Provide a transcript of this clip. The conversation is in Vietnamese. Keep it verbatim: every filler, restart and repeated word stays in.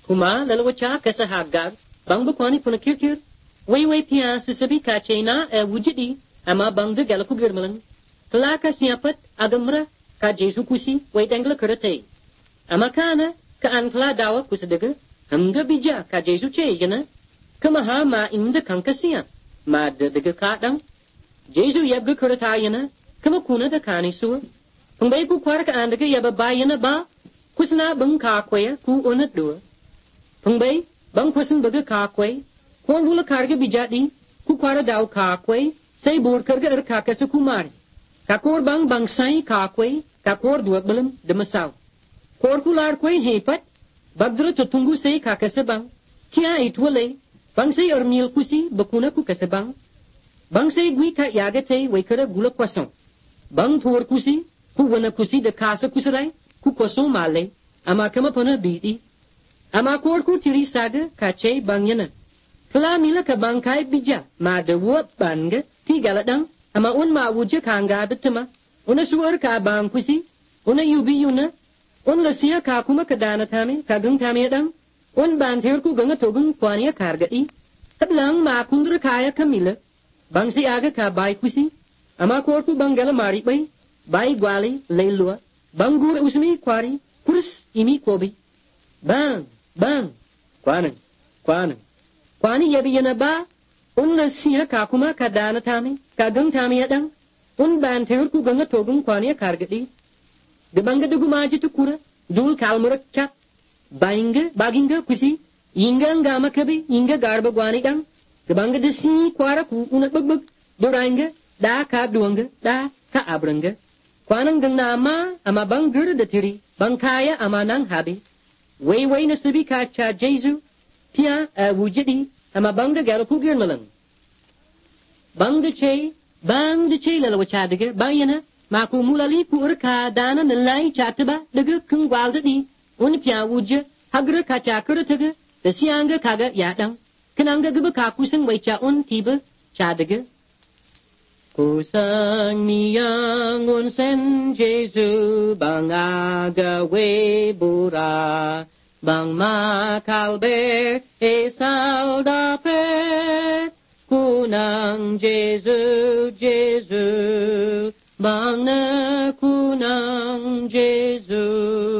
Kuma lalwacha kasahagag bang bukwani punakirkir. Way way pia sisabi kachena e wujidi ama bang de galaku girmalang. Telaka siapat agamra ka Jesu kusi way dengla karate. Ama kana ka ankla dawa kusadega hamga bija ka Jesu che gana. Kamaha ma inda kankasiya ma de dega kadang. Jesu yabga karata yana kama kuna da kani suwa. Pangbai ku kwara ka andaga yaba bayana ba kusna bang ka kwaya ku onat dua. Pangbai bang kusin baga ka kway kwan wula karga bijadi ku kwara daw ka kway say bor karga er kakasa kumari. Kakor bang bang say ka kway kakor dua balam demasaw. Kor kular kway hepat bagdra tutunggu say kakasa bang tia itwale bang say ermil kusi bakuna ku kasabang. Bang say gui ka yagate way kara gula kwasong. Bang thor kusi ku wana kusi de kasa kusaray ku kwasong malay ama kama pana biti. Ama kor ku tiri saga kache bang yana. Kala mila ka bang kai bija ma de wo banga ti galadang ama un ma wujja kanga betema. Una suar ka bang kusi una yubi yuna un lasia ka kuma ka dana thame ka gung thame dang un ban ther ku ganga togung kwaniya kargai. Tablang ma kundra kaya kamila bang si aga ka bai kusi ama kor ku bang gala mari bai bai gwali leilua bang gur usmi kwari kurs imi kobi bang bang kwanang kwanang kwani yabi yana ba un lasia ka kuma ka dana thame ka gung thame dang un ban ther ku ganga togung kwaniya kargai. De banga dugu maji tu kura dul kalmurak chap bainga baginga kusi inga ngama kabi inga garba gwani dang de banga de si kwara ku una bagbag doranga da ka duanga da ka abranga kwanang gang nama ama bangur de tiri bangkaya ama nang habi way way na sabi ka cha Jesu pia a wujidi ama banga galo ku girmalang banga che banga che lalawa chadiga bayana maku mulali ku urka dana nalai chatba daga kung walda di un pya wujja hagra ka chakra taga da sianga kaga yadang kananga gaba ka kusang wai cha un tiba chadaga kusang miyang un sen Jesu bang aga we bura bang ma kalber e salda pe kunang Jesu Jesu bang na kunang Jesu